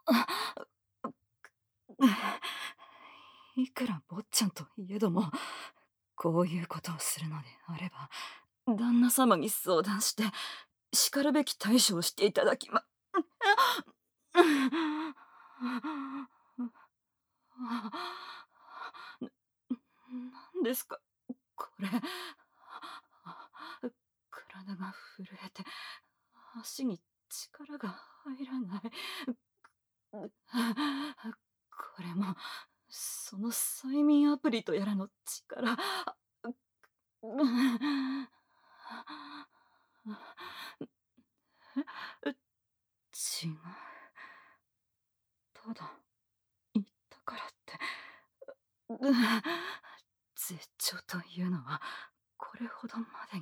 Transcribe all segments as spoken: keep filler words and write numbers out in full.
いくら坊ちゃんといえども、こういうことをするのであれば、旦那様に相談して、しかるべき対処をしていただきまなんですか、これ。体が震えて、足に力が入らない。これも、その催眠アプリとやらの力。違う。ただ、言ったからって。絶頂というのは、これほどまでに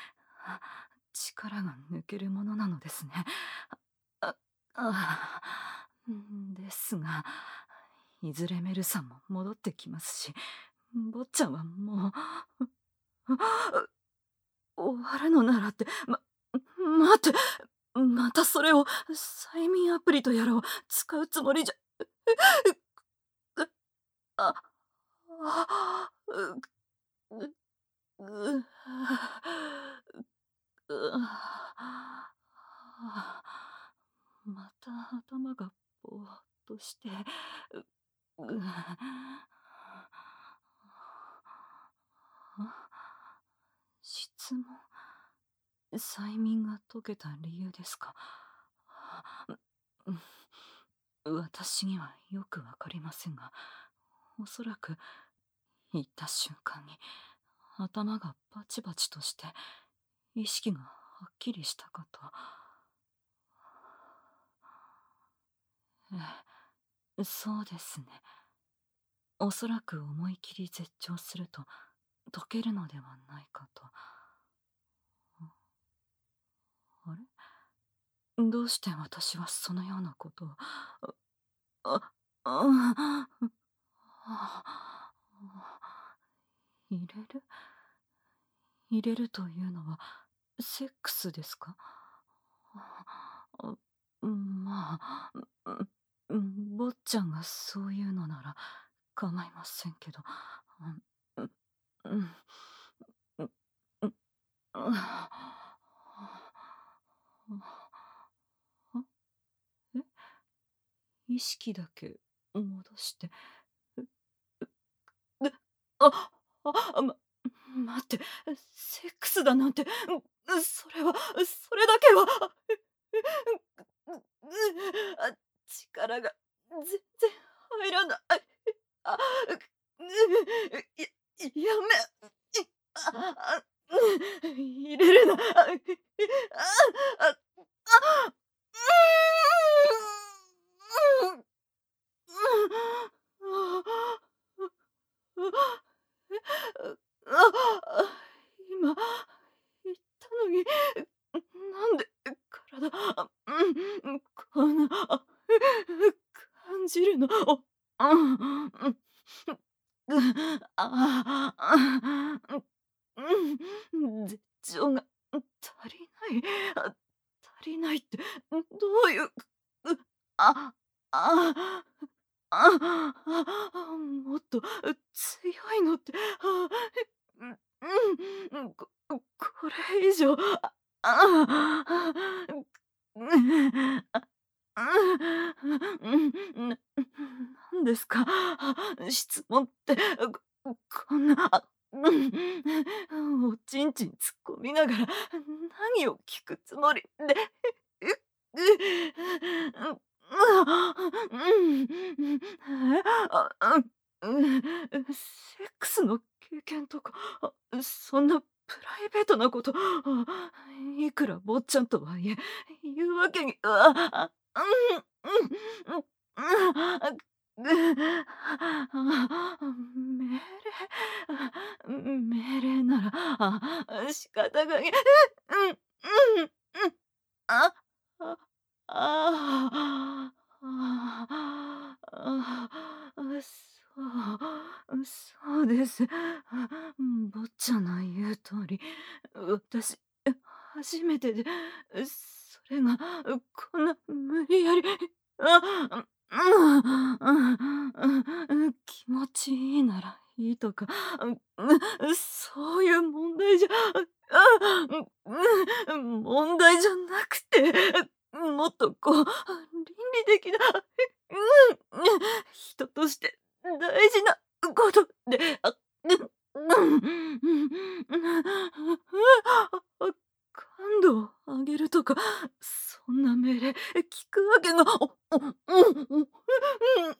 力が抜けるものなのですね。ああですが、いずれメルさんも戻ってきますし、坊ちゃんはもう終わるのならって、ま、待って、またそれを催眠アプリとやらを使うつもりじゃ。ああうううまた頭がぼーっとして、うう質問、催眠が解けた理由ですか。私にはよくわかりませんが、おそらく言った瞬間に頭がバチバチとして意識がはっきりしたかと。ええ、そうですね。おそらく思い切り絶頂すると解けるのではないかと。あれ、どうして私はそのようなことを。あああ入れる入れるというのはセックスですか。あまあ、うん、坊ちゃんがそういうのなら構いませんけど。うん、うん、うん、うん、え、意識だけ戻して。うああ、ま待って、セックスだなんて、うそれはそれだけは。あ、力が全然入らない。あ、ややめ。ああ、入れるな。ああ、あ、今言ったのに、なんで体、うん、こんな感じるの。あ、うん、ああ、うん、絶頂が足りない。あ、足りないって、どういう、あ、あ、あ、あ、もっと強いのって、あ、うん、うん、ここれ以上、あ、あ、うん、あ、うん、ななんですか、質問って、ここんな、あ、うん、おちんちん突っ込みながら、何を聞くつもりで、うう、ううん、あ、うん、セックスの経験とか、あ、そんなプライベートなこと、あ、いくら坊ちゃんとはいえ、言うわけに、あ、あ、うん、うん、うん、あ、ぐ命令命令なら、あ、仕方がに、うん、うん、うん、あ、あ、ああ、ああ、そう、そうです。あ、坊ちゃんの言う通り、私、初めてで、それが、こんな無理やり。 あ、うんうんうん、気持ちいいならいいとか、うんうん、そういう問題じゃ、あ、うん、うん、問題じゃなくて、もっとこう、倫理的な、うん、人として大事なことで、あ、うん、うん、うん、あ、感度を上げるとか、そんな命令聞くわけが、おおうん、うん、うん、うん、なん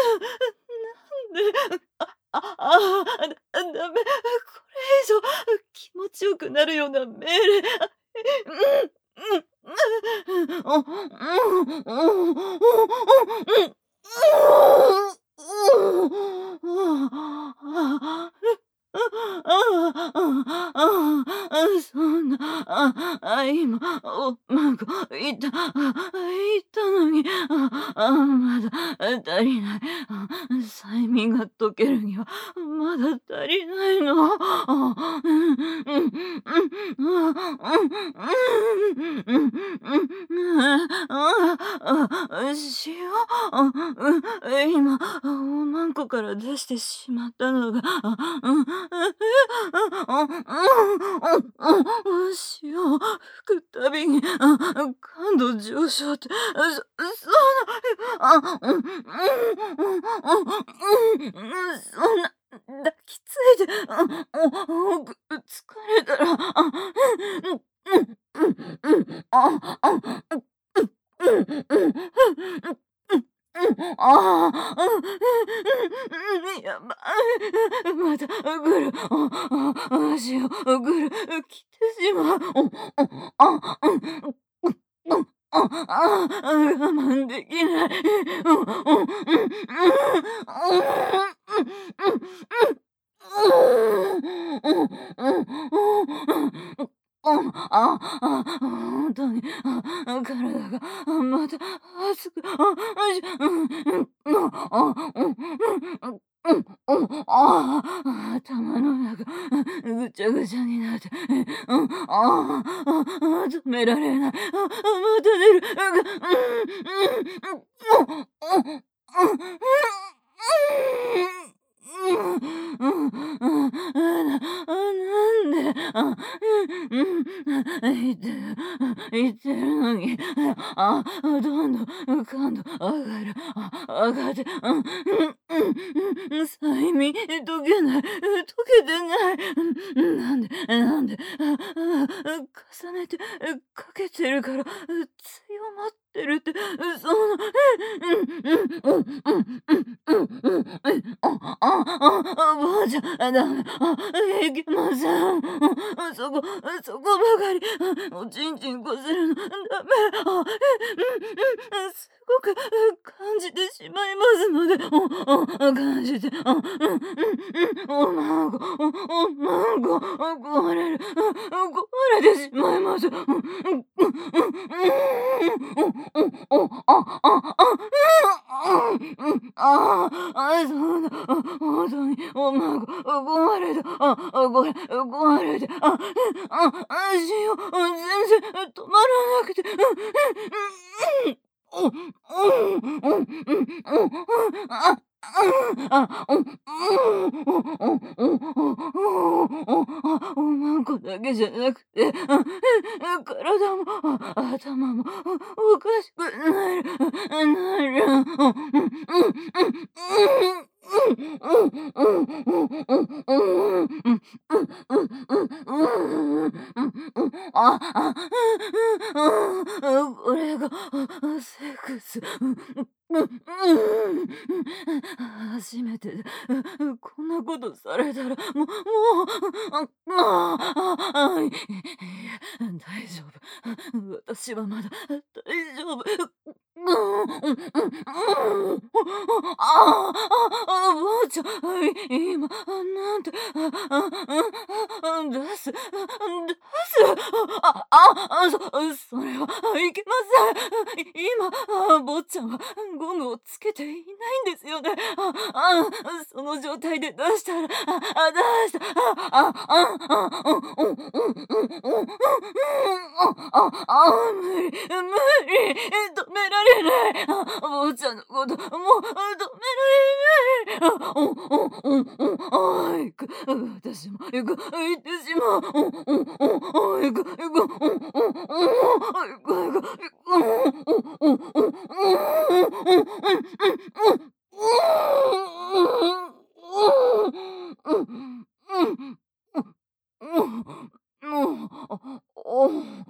で、ああああ、だダメ、これ以上気持ちよくなるような命令、あ、うん、うん、うん、お、うん、うん、うん、うん、うん、ああ、ああ、あ、そんな、あ、あ、今、おまご言った、あ、言ったのに、あ、あ、まだ足りない。あ、催眠が解けるにはまだ足りないの。あ、うん、うん、うん、うん、うん、うん、うん、うん、ああ、あ、塩、あ、うん、今、おまんこから出してしまったのが、あ、うん、潮を吹くたびに、あ、感度上昇って、あ、そそうな、あ、うん、うん、うん、うん、うん、そんな、抱きついて、あ、おおく疲れたら、あ、うん、うん、うん、うん、あ、あ、うん、うん、うん、うん、うん、うん、ああ、うん、うん、うん、やばい。またぐる、ああ、足をぐる、来てしまう。おお、あ、うん、うん、うん、あ、あ、我慢できない。うん、うん、うん、うん、うん、うん、ああ、ほんとに、あ、体が、あ、また熱く、あ、あじうん、うん、あ、あ、うん、うん、うん、うん、ああ、頭の中、ぐちゃぐちゃになって、うん、ああ、あ、止められない。あ、また出る。うん、うん、うん、うん、うん、うん、うん、うん、うん、うん、ななんで、あ、うん、うん、言ってる、言ってるのに、あ、どんどん感度上がる、あ、上がって、うん、うん、うん、うん、催眠解けない、解けてない、うん、なんで、なんで、あ、あ、重ねてかけてるから強まってるって、その、うん、うん、うん、うん、うん、うん、うん、うん、あ、あ、あ、あ、ばあちゃん、あ、ダメ、あ、いけません。あ、そこ、そこばかり、あ、おちんちんこするのダメ。あ、うん、うん、すごく感じてしまいますので、お、お、感じて、あ、うん、うん、うん、おまご、お、おまご、壊れる、壊れてしまいます。うん、うん、うん、うん、うん、うん、お、あ、あ、あ、うん、うん、ああ、そうだ、あ、ほんとに、おまご、壊れた、あ、あ、これ、壊れて、あ、あ、あ、しよう、全然止まらなくて、うん、うん、うん、お、うん、うん、うん、うん、あ、あ、うん、うん、うん、うん、あ、おまんこだけじゃなくて、あ、体も、あ、頭も、おかしくなる、なる、うん、うん、うん、うん、あ、あ、これがセックス。初めてで、こんなことされたら、もう、もう、あ、ああ、あ、いいや、大丈夫。私はまだ大丈夫。うん、うん、うん、うん、ああ、あ、ばあちゃん、今、なんて、あ、あ、あ、あ、出す、出す、あ、あ、あ、そそれはいけません。今、あ、坊ちゃんはゴムをつけていないんですよね。あ、あ、その状態で出したら、あ、あ、出した、あ、あ、あ、あ、うん、うん、うん、うん、うん、うん、あ、あ、あ、無理、無理、止められない。 い。あ、坊ちゃんのこと、もう、あ、止められない。あ、うんうんうんうん。ああ、行く。うん、私も行く。行ってしまう。うんうんうん。ああ、行く行く。うんうんうん。あ、行く行く。うんうんうんうんうん。うんうんうんうんうん。うんうんうん。うん。もう、あ、お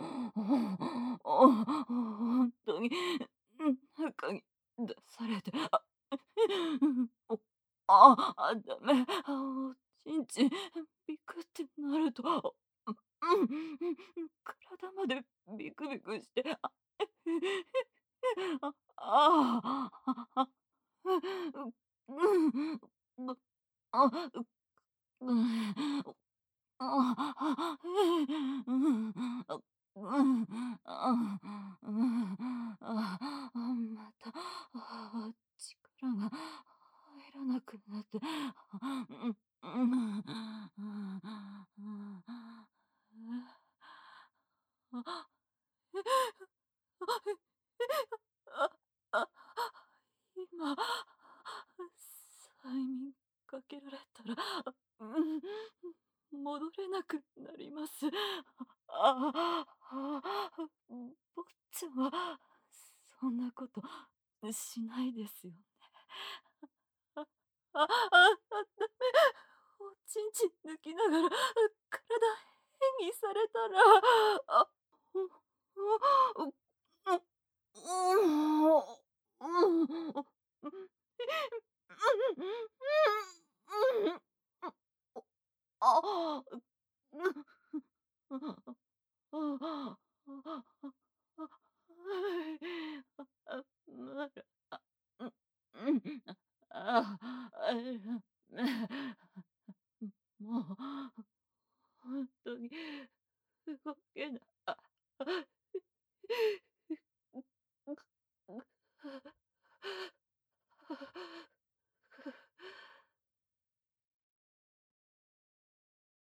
あ、ほんとに、うん、中に出されて、あ、おああ、ダメ。あ、おちんちん、ビクってなると、うん、うん、体までビクビクして、あ、あ、ああ、あ、う、うん、う、あ、う、うん。ああ、うん、あ、うん、あ、うん、あ、あ、また、あ、力が入らなくなって、うん、うん、あ、あ、あ、今、催眠かけられたら、うん、戻れなくなります。ああ、ああ、坊ちゃんは、そんなことしないですよね。あ、あ、あ、あ、ダメ。おちんちん抜きながら、体変にされたら、あ、う、う、う、う、う、う、ああ、うん。ああ、ああ、あ、あ、まだ、あ、うん、うん、ああ、あ、もう、ほんとに動けない。あ、あ、